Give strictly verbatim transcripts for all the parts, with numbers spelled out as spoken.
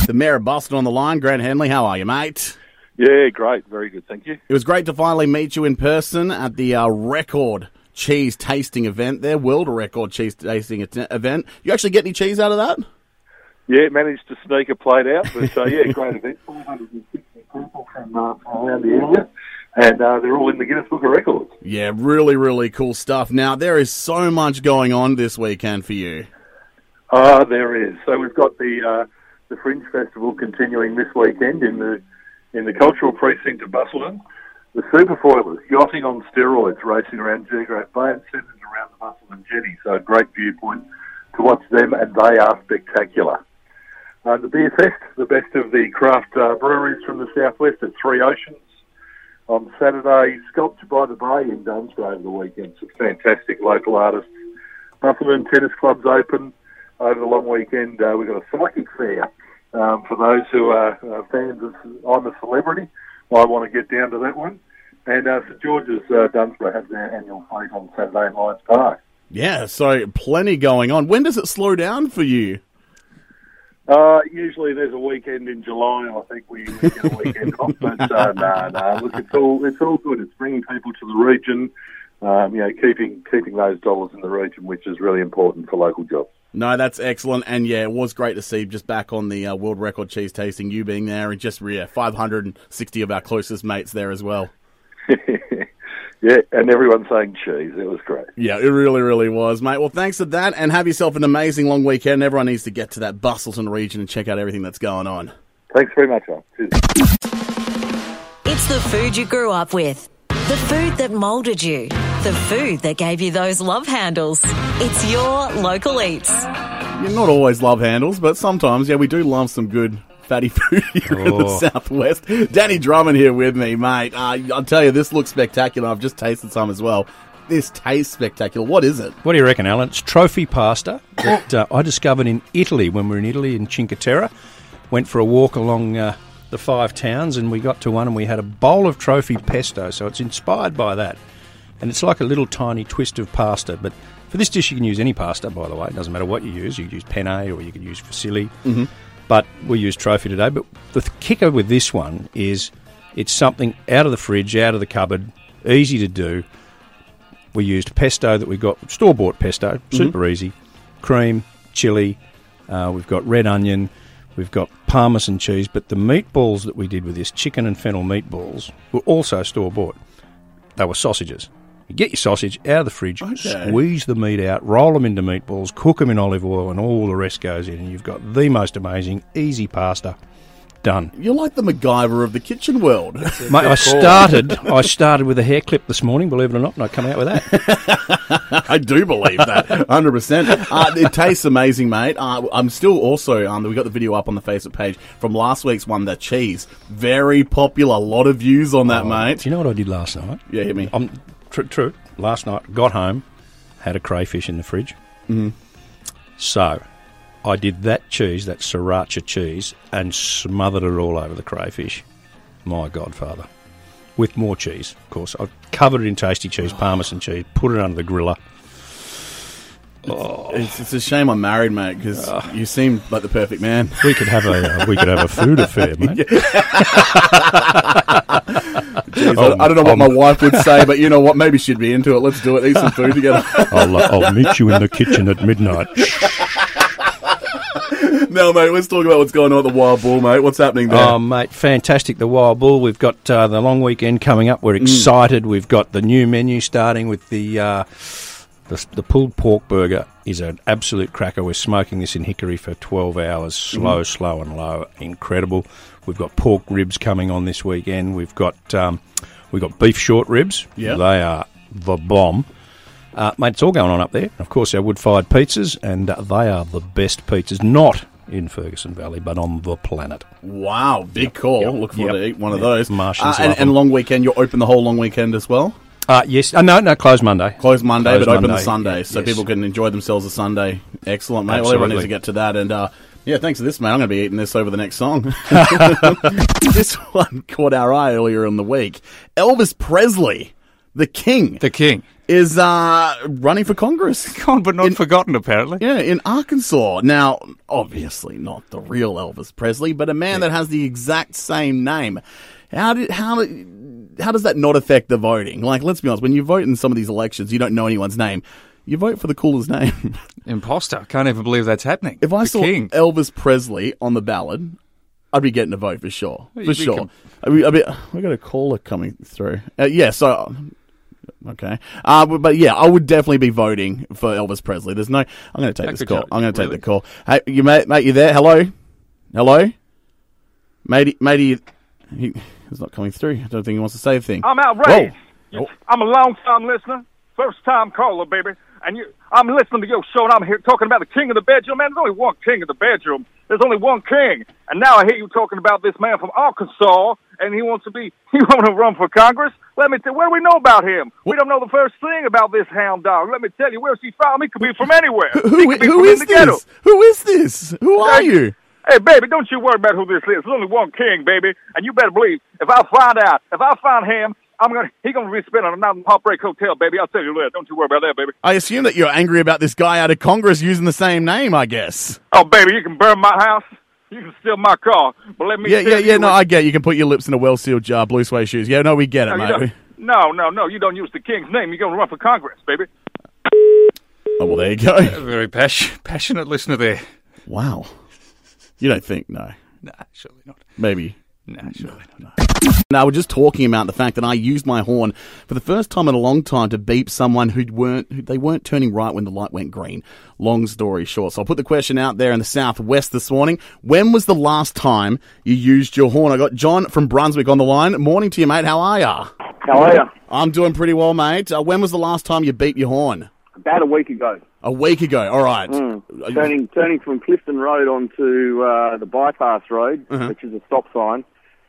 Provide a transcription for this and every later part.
the Mayor of Boston on the line. Grant Henley, how are you, mate? Yeah, great. Very good, thank you. It was great to finally meet you in person at the uh, record cheese tasting event there, world record cheese tasting event. You actually get any cheese out of that? Yeah, managed to sneak a plate out, but uh, yeah, great event. four hundred sixty people from, uh, from around the area, and uh, they're all in the Guinness Book of Records. Yeah, really, really cool stuff. Now, there is so much going on this weekend for you. Uh, there is. So we've got the uh, the Fringe Festival continuing this weekend in the in the cultural precinct of Busselton. The Superfoilers, yachting on steroids, racing around Geograph Bay and centred around the Busselton jetty. So a great viewpoint to watch them, and they are spectacular. Uh, the Beer Fest, the best of the craft uh, breweries from the southwest at Three Oceans. On Saturday, Sculpture by the Bay in Dunsgrove over the weekend. Some fantastic local artists. Busselton Tennis Club's open over the long weekend. Uh, we've got a psychic fair um, for those who are uh, fans of I'm a Celebrity. I want to get down to that one. And uh, St George's uh, Dunsborough has their annual fete on Saturday in Lions Park. Yeah, so plenty going on. When does it slow down for you? Uh, usually there's a weekend in July. I think we, we get a weekend off. But uh, no, no, look, it's all it's all good. It's bringing people to the region. Um, you know, keeping keeping those dollars in the region, which is really important for local jobs. No, that's excellent. And, yeah, it was great to see just back on the uh, World Record Cheese Tasting, you being there, and just, yeah, five hundred sixty of our closest mates there as well. Yeah, and everyone saying cheese. It was great. Yeah, it really, really was, mate. Well, thanks for that, and have yourself an amazing long weekend. Everyone needs to get to that Busselton region and check out everything that's going on. Thanks very much, Al. Cheers. It's the food you grew up with. The food that moulded you. The food that gave you those love handles. It's your Local Eats. Yeah, not always love handles, but sometimes, yeah, we do love some good fatty food here oh. in the southwest. Danny Drummond here with me, mate. Uh, I'll tell you, this looks spectacular. I've just tasted some as well. This tastes spectacular. What is it? What do you reckon, Alan? It's trophy pasta that uh, I discovered in Italy when we were in Italy, in Cinque Terre. Went for a walk along uh, the five towns, and we got to one and we had a bowl of trophy pesto, so it's inspired by that. And it's like a little tiny twist of pasta, but for this dish you can use any pasta, by the way. It doesn't matter what you use. You can use penne or you can use fusilli. Mm-hmm. But we use trophy today. But the th- kicker with this one is it's something out of the fridge, out of the cupboard, easy to do. We used pesto that we got, store-bought pesto, super mm-hmm. easy. Cream, chilli, uh, we've got red onion, we've got Parmesan cheese. But the meatballs that we did with this, chicken and fennel meatballs, were also store-bought. They were sausages. You get your sausage out of the fridge, okay. squeeze the meat out, roll them into meatballs, cook them in olive oil, and all the rest goes in. And you've got the most amazing, easy pasta. Done. You're like the MacGyver of the kitchen world. Mate, I started I started with a hair clip this morning, believe it or not, and I come out with that. I do believe that, one hundred percent. Uh, it tastes amazing, mate. Uh, I'm still also, um, we got the video up on the Facebook page from last week's one, the cheese. Very popular, a lot of views on that, oh, mate. Do you know what I did last night? Yeah, hit me. Um, tr- true. Last night, got home, had a crayfish in the fridge. Mm-hmm. So I did that cheese, that sriracha cheese, and smothered it all over the crayfish. My godfather. With more cheese, of course. I covered it in tasty cheese, Parmesan cheese, put it under the griller. Oh. It's, it's a shame I'm married, mate, because oh. you seem like the perfect man. We could have a uh, we could have a food affair, mate. Jeez, I, I don't know what um, my wife would say, but you know what? Maybe she'd be into it. Let's do it. Eat some food together. I'll uh, I'll meet you in the kitchen at midnight. No, mate, let's talk about what's going on at the Wild Bull, mate. What's happening there? Oh, mate, fantastic, the Wild Bull. We've got uh, the long weekend coming up. We're excited. Mm. We've got the new menu starting with the, uh, the the pulled pork burger is an absolute cracker. We're smoking this in hickory for twelve hours, slow, mm. slow and low. Incredible. We've got pork ribs coming on this weekend. We've got um, we've got beef short ribs. Yep. They are the bomb. Uh, mate, it's all going on up there. Of course, our wood-fired pizzas, and uh, they are the best pizzas, not in Ferguson Valley, but on the planet. Wow, big yep. call. Yep. Look forward yep. to eat one yep. of those. Martians uh, and, and long weekend, you're open the whole long weekend as well? Uh, yes. Uh, no, no, closed Monday. Closed Monday, closed but Monday. open the Sunday, so yes. people can enjoy themselves a Sunday. Excellent, mate. Absolutely. Well, everyone needs to get to that. And, uh, yeah, thanks for this, mate. I'm going to be eating this over the next song. This one caught our eye earlier in the week. Elvis Presley, the king. The king. is uh, running for Congress. Gone but not In- forgotten, apparently. Yeah, in Arkansas. Now, obviously not the real Elvis Presley, but a man that has the exact same name. How did how did, how does that not affect the voting? Like, let's be honest, when you vote in some of these elections, you don't know anyone's name. You vote for the coolest name. Imposter. Can't even believe that's happening. If I the saw king. Elvis Presley on the ballot, I'd be getting a vote for sure. Well, For you'd be sure. com- I mean, I mean, we got a caller coming through. Uh, yeah, so okay, uh, but, but yeah, I would definitely be voting for Elvis Presley. There's no. I'm going to take That this could call. go- I'm going to take really? the call. Hey, you mate, mate, you there? Hello, hello, matey, matey. He, he's not coming through. I don't think he wants to say a thing. I'm outraged. Whoa. You, I'm a long-time listener, first-time caller, baby. And you, I'm listening to your show, and I'm here talking about the king of the bedroom. Man, there's only one king of the bedroom. There's only one king. And now I hear you talking about this man from Arkansas, and he wants to be, he wants to run for Congress. Let me tell you, what do we know about him? We don't know the first thing about this hound dog. Let me tell you, where's he from? He could be from anywhere. Who, he who, could be who from is in the ghetto. this? Who is this? Who are Hey, you? Hey, baby, don't you worry about who this is. There's only one king, baby. And you better believe, if I find out, if I find him, I'm gonna, he gonna be spending on a Heartbreak Hotel, baby. I'll tell you later. Don't you worry about that, baby. I assume that you're angry about this guy out of Congress using the same name, I guess. Oh, baby, you can burn my house. You can steal my car. But let me Yeah, tell yeah, you, yeah, no, I get it. You can put your lips in a well-sealed jar, blue suede shoes. Yeah, no, we get it, no, you mate. don't- no, no, no. You don't use the king's name. You're gonna run for Congress, baby. Oh, well, there you go. A very pas- passionate listener there. Wow. You don't think, no. Nah, surely not. Maybe. Nah, surely not. Now, we're just talking about the fact that I used my horn for the first time in a long time to beep someone who weren't who they weren't turning right when the light went green. Long story short. So I'll put the question out there in the Southwest this morning. When was the last time you used your horn? I got John from Brunswick on the line. Morning to you, mate. How are ya? How are you? I'm doing pretty well, mate. Uh, when was the last time you beeped your horn? About a week ago. A week ago. All right. Mm. Turning turning from Clifton Road onto uh, the bypass road, Uh-huh. which is a stop sign,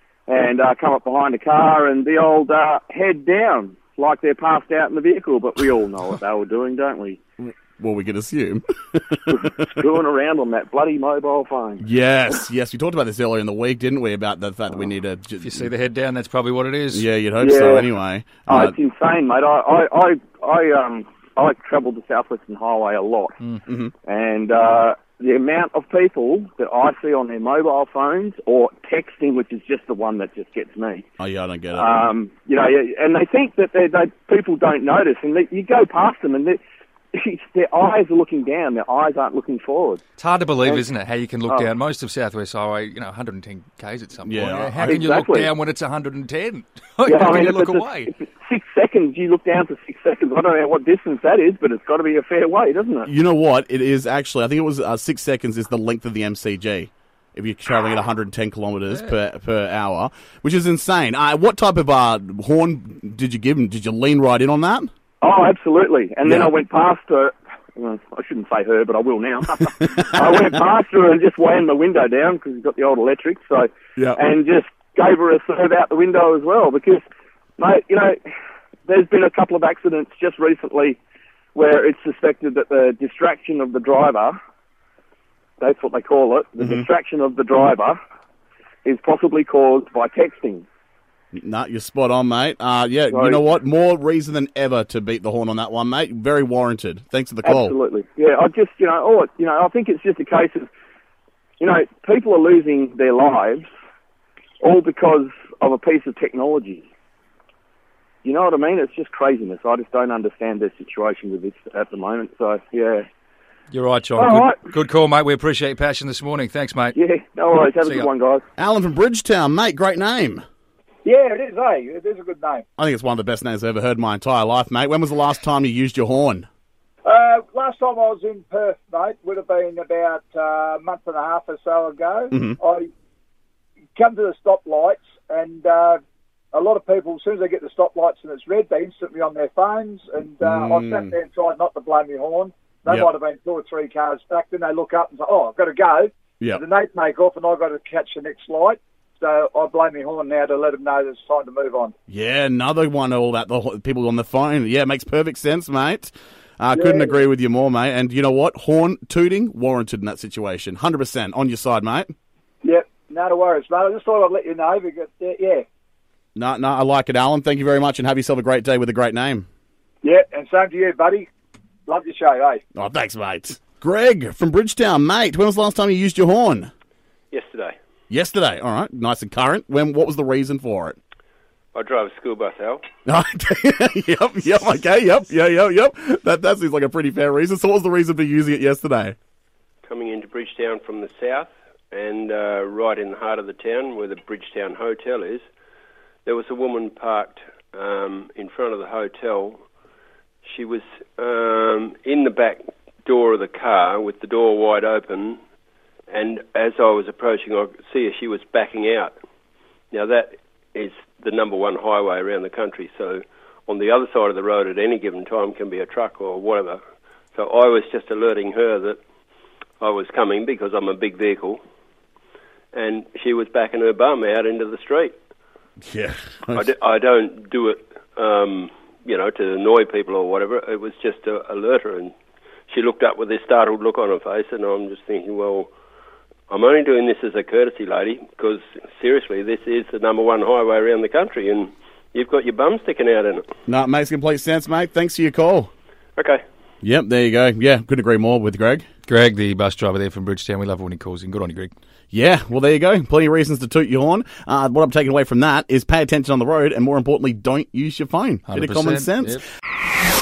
and uh, come up behind a car and the old uh, head down, like they're passed out in the vehicle, but we all know what they were doing, don't we? Well, we can assume. Screwing around on that bloody mobile phone. Yes, yes. We talked about this earlier in the week, didn't we? About the fact that we need to. If you see the head down, that's probably what it is. Yeah, you'd hope Yeah. so. Anyway. Oh, Uh, it's insane, mate. I I I, I um I travel the South Western Highway a lot, mm-hmm. and uh, the amount of people that I see on their mobile phones or texting, which is just the one that just gets me. oh, yeah, I don't get it. Um, you know, and they think that they, they people don't notice, and they, you go past them, and they, their eyes are looking down. Their eyes aren't looking forward. It's hard to believe, And- isn't it, how you can look Oh. down. Most of South West Highway, you know, one hundred ten kays at some Yeah, point. I- How can you Exactly. look down when it's one hundred ten? Yeah, how I mean, can you if look it's a- away? if it's six seconds, you look down for six seconds. I don't know what distance that is, but it's got to be a fair way, doesn't it? You know what? It is actually. I think it was uh, six seconds is the length of the M C G. If you're traveling at one hundred ten kilometres per per hour, which is insane. Uh, what type of uh, horn did you give him? Did you lean right in on that? Oh, absolutely. And then Yeah. I went past her. Well, I shouldn't say her, but I will now. I went past her and just whammed the window down because we've got the old electric. So, Yeah. and just gave her a serve out the window as well because, mate, you know, there's been a couple of accidents just recently where it's suspected that the distraction of the driver, that's what they call it, the Mm-hmm. distraction of the driver is possibly caused by texting. No, you're spot on, mate. Uh, yeah, you Sorry. know what? More reason than ever to beat the horn on that one, mate. Very warranted. Thanks for the call. Absolutely. Yeah, I just, you know, oh, you know, I think it's just a case of, you know, people are losing their lives all because of a piece of technology. You know what I mean? It's just craziness. I just don't understand their situation with this at the moment. So, yeah. You're right, John. All good, right. good call, mate. We appreciate your passion this morning. Thanks, mate. Yeah, no worries. Have See a good ya. one, guys. Alan from Bridgetown, mate. Great name. Yeah, it is, eh? It is a good name. I think it's one of the best names I've ever heard in my entire life, mate. When was the last time you used your horn? Uh, last time I was in Perth, mate, would have been about uh, a month and a half or so ago. Mm-hmm. I come to the stoplights, and uh, a lot of people, as soon as they get the stoplights and it's red, they instantly on their phones. And uh, Mm. I sat there and tried not to blow my horn. They Yep. might have been two or three cars back. Then they look up and say, "Oh, I've got to go." Yep. And then they take off, and I've got to catch the next light. So I blow my horn now to let them know that it's time to move on. Yeah, another one all that the people on the phone. Yeah, it makes perfect sense, mate. I uh, couldn't agree with you more, mate. And you know what? Horn tooting warranted in that situation. one hundred percent on your side, mate. Yep, no worries, mate. I just thought I'd let you know because, yeah, yeah. No, no, I like it, Alan. Thank you very much, and have yourself a great day with a great name. Yeah, and same to you, buddy. Love your show, eh? Oh, thanks, mate. Greg from Bridgetown, mate. When was the last time you used your horn? Yesterday. Yesterday. All right, nice and current. When? What was the reason for it? I drove a school bus, Al. yep, yep, okay, yep, yeah, yep, yep. That that seems like a pretty fair reason. So what was the reason for using it yesterday? Coming into Bridgetown from the south and uh, right in the heart of the town where the Bridgetown Hotel is, there was a woman parked um, in front of the hotel. She was um, in the back door of the car with the door wide open, and as I was approaching, I could see her, she was backing out. Now that is the number one highway around the country, so on the other side of the road at any given time can be a truck or whatever. So I was just alerting her that I was coming because I'm a big vehicle, and she was backing her bum out into the street. Yeah. I, d- I don't do it, um, you know, to annoy people or whatever. It was just to alert her, and she looked up with this startled look on her face, and I'm just thinking, well, I'm only doing this as a courtesy, lady, because seriously, this is the number one highway around the country, and you've got your bum sticking out in it. No, it makes complete sense, mate. Thanks for your call. Okay. Yep, there you go. Yeah, couldn't agree more with Greg. Greg, the bus driver there from Bridgetown, we love it when he calls in. Good on you, Greg. Yeah, well, there you go. Plenty of reasons to toot your horn. Uh, what I'm taking away from that is pay attention on the road, and more importantly, don't use your phone. Bit of common sense. Yep.